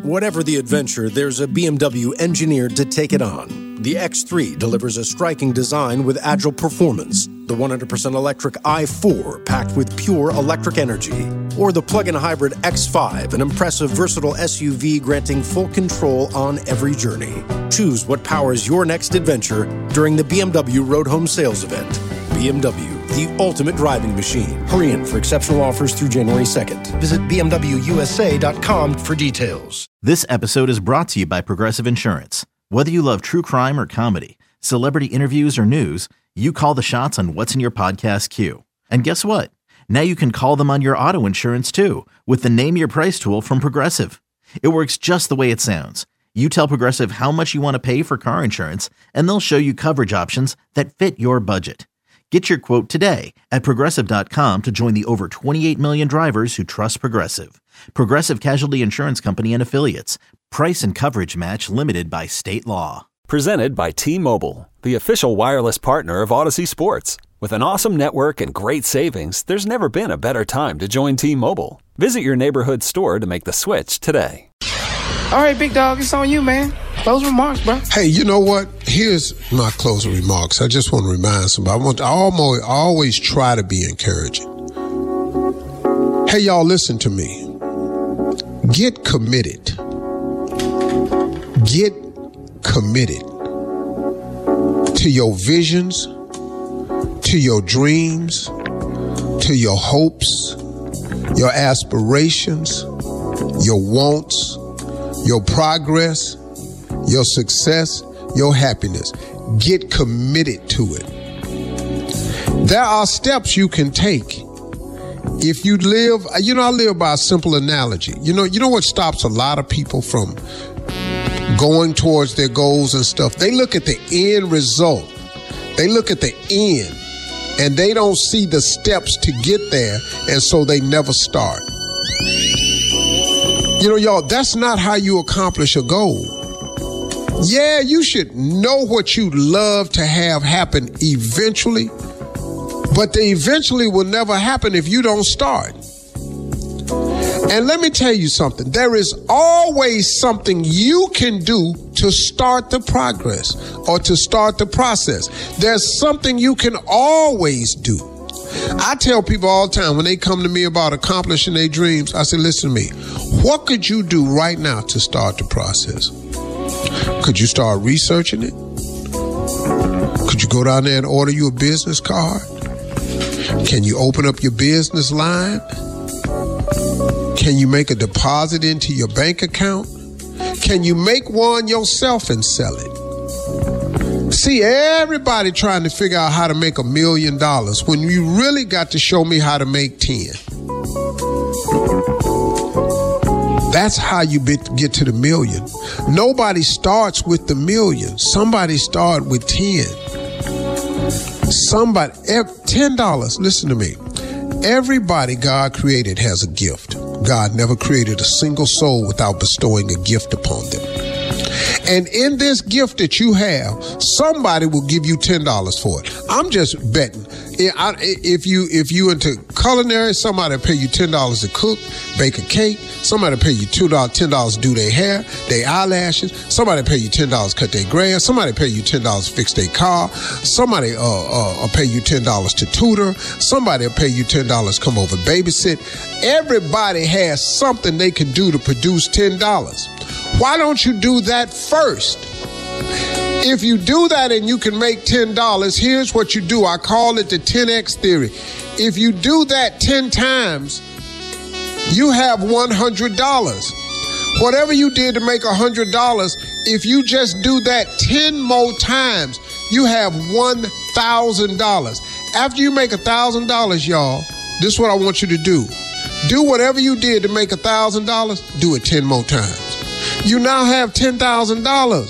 Whatever the adventure, there's a BMW engineered to take it on. The X3 delivers a striking design with agile performance. The 100% electric i4 packed with pure electric energy. Or the plug-in hybrid X5, an impressive, versatile SUV granting full control on every journey. Choose what powers your next adventure during the BMW Road Home Sales Event. BMW, the ultimate driving machine. Hurry in for exceptional offers through January 2nd. Visit BMWUSA.com for details. This episode is brought to you by Progressive Insurance. Whether you love true crime or comedy, celebrity interviews or news, you call the shots on what's in your podcast queue. And guess what? Now you can call them on your auto insurance too with the Name Your Price tool from Progressive. It works just the way it sounds. You tell Progressive how much you want to pay for car insurance, and they'll show you coverage options that fit your budget. Get your quote today at Progressive.com to join the over 28 million drivers who trust Progressive. Progressive Casualty Insurance Company and Affiliates. Price and coverage match limited by state law. Presented by T-Mobile, the official wireless partner of Odyssey Sports. With an awesome network and great savings, there's never been a better time to join T-Mobile. Visit your neighborhood store to make the switch today. All right, big dog, it's on you, man. Closing remarks, bro. Hey, you know what? Here's my closing remarks. I just want to remind somebody. I always try to be encouraging. Hey, y'all, listen to me. Get committed. Get committed to your visions, to your dreams, to your hopes, your aspirations, your wants, your progress, your success, your happiness. Get committed to it. There are steps you can take. If you live, I live by a simple analogy. You know what stops a lot of people from going towards their goals and stuff? They look at the end result. They look at the end, and they don't see the steps to get there, and so they never start. Y'all, that's not how you accomplish a goal. Yeah, you should know what you'd love to have happen eventually, but the eventually will never happen if you don't start. And let me tell you something. There is always something you can do to start the progress or to start the process. There's something you can always do. I tell people all the time when they come to me about accomplishing their dreams, I say, listen to me. What could you do right now to start the process? Could you start researching it? Could you go down there and order you a business card? Can you open up your business line? Can you make a deposit into your bank account? Can you make one yourself and sell it? See, everybody trying to figure out how to make $1 million when you really got to show me how to make 10. That's how you get to the million. Nobody starts with the million. Somebody start with 10. Somebody, $10. Listen to me. Everybody God created has a gift. God never created a single soul without bestowing a gift upon them. And in this gift that you have, somebody will give you $10 for it. I'm just betting. If you into culinary, somebody will pay you $10 to cook, bake a cake. Somebody will pay you $10 to do their hair, their eyelashes. Somebody will pay you $10 to cut their grass. Somebody will pay you $10 to fix their car. Somebody will pay you $10 to tutor. Somebody will pay you $10 to come over and babysit. Everybody has something they can do to produce $10. Why don't you do that first? If you do that and you can make $10, here's what you do. I call it the 10X theory. If you do that 10 times, you have $100. Whatever you did to make $100, if you just do that 10 more times, you have $1,000. After you make $1,000, y'all, this is what I want you to do. Do whatever you did to make $1,000, do it 10 more times. You now have $10,000.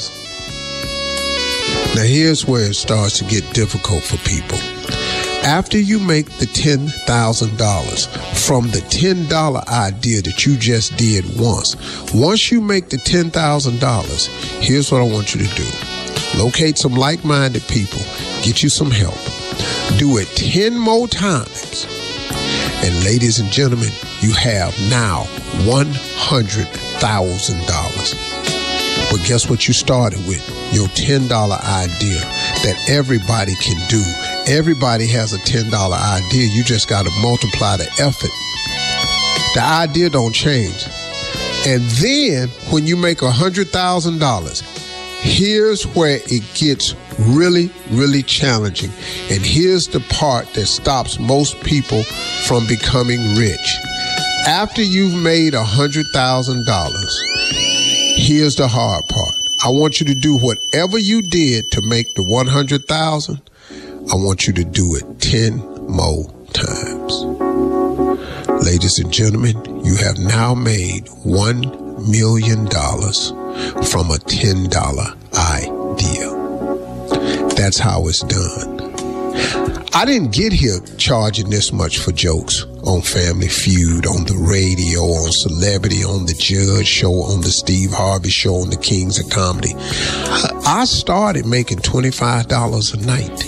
Now here's where it starts to get difficult for people. After you make the $10,000 from the $10 idea that you just did once you make the $10,000, here's what I want you to do. Locate some like-minded people, get you some help, do it 10 more times, and ladies and gentlemen, you have now $100,000. But guess what you started with? Your $10 idea that everybody can do. Everybody has a $10 idea. You just got to multiply the effort. The idea don't change. And then when you make $100,000, here's where it gets really, really challenging. And here's the part that stops most people from becoming rich. After you've made $100,000, here's the hard part. I want you to do whatever you did to make the $100,000. I want you to do it 10 more times. Ladies and gentlemen, you have now made $1 million from a $10 idea. That's how it's done. I didn't get here charging this much for jokes on Family Feud, on the radio, on Celebrity, on the Judge Show, on the Steve Harvey Show, on the Kings of Comedy. I started making $25 a night.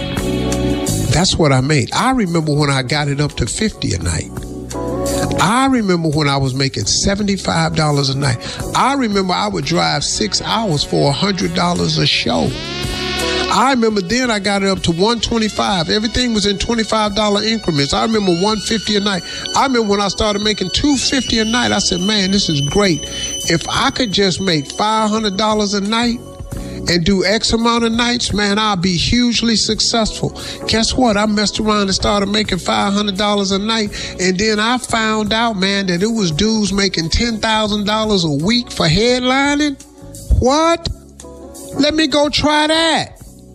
That's what I made. I remember when I got it up to $50 a night. I remember when I was making $75 a night. I remember I would drive 6 hours for $100 a show. I remember then I got it up to $125. Everything was in $25 increments. I remember $150 a night. I remember when I started making $250 a night, I said, man, this is great. If I could just make $500 a night and do X amount of nights, man, I'll be hugely successful. Guess what? I messed around and started making $500 a night. And then I found out, man, that it was dudes making $10,000 a week for headlining. What? Let me go try that.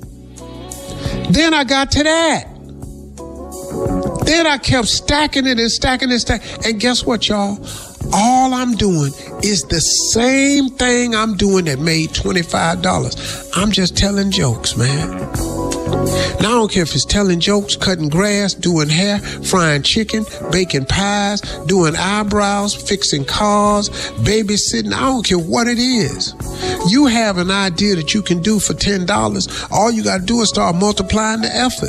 Then I got to that. Then I kept stacking it and stacking and stacking. And guess what, y'all? All I'm doing is the same thing I'm doing that made $25. I'm just telling jokes, man. Now, I don't care if it's telling jokes, cutting grass, doing hair, frying chicken, baking pies, doing eyebrows, fixing cars, babysitting. I don't care what it is. You have an idea that you can do for $10. All you got to do is start multiplying the effort.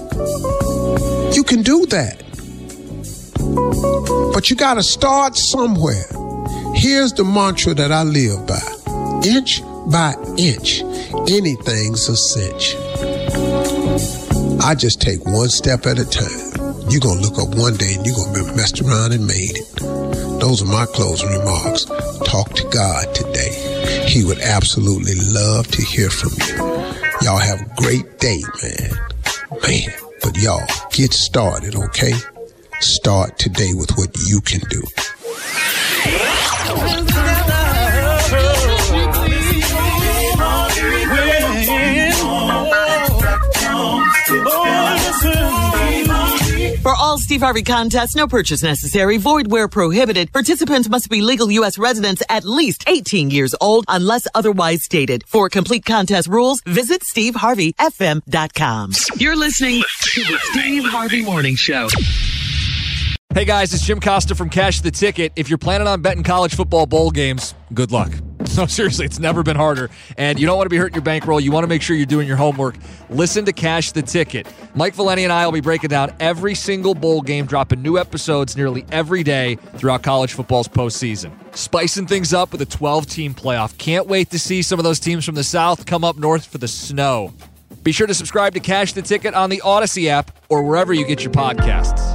You can do that. But you got to start somewhere. Here's the mantra that I live by. Inch by inch, anything's a cinch. I just take one step at a time. You're going to look up one day and you're going to be messed around and made it. Those are my closing remarks. Talk to God today. He would absolutely love to hear from you. Y'all have a great day, man. Man, but y'all get started, okay? Start today with what you can do. For all Steve Harvey contests, no purchase necessary, void where prohibited. Participants must be legal U.S. residents at least 18 years old unless otherwise stated. For complete contest rules, visit SteveHarveyFM.com. You're listening to the Steve Harvey Morning Show. Hey guys, it's Jim Costa from Cash the Ticket. If you're planning on betting college football bowl games, good luck. No, seriously, it's never been harder. And you don't want to be hurting your bankroll. You want to make sure you're doing your homework. Listen to Cash the Ticket. Mike Valeni and I will be breaking down every single bowl game, dropping new episodes nearly every day throughout college football's postseason. Spicing things up with a 12-team playoff. Can't wait to see some of those teams from the South come up north for the snow. Be sure to subscribe to Cash the Ticket on the Odyssey app or wherever you get your podcasts.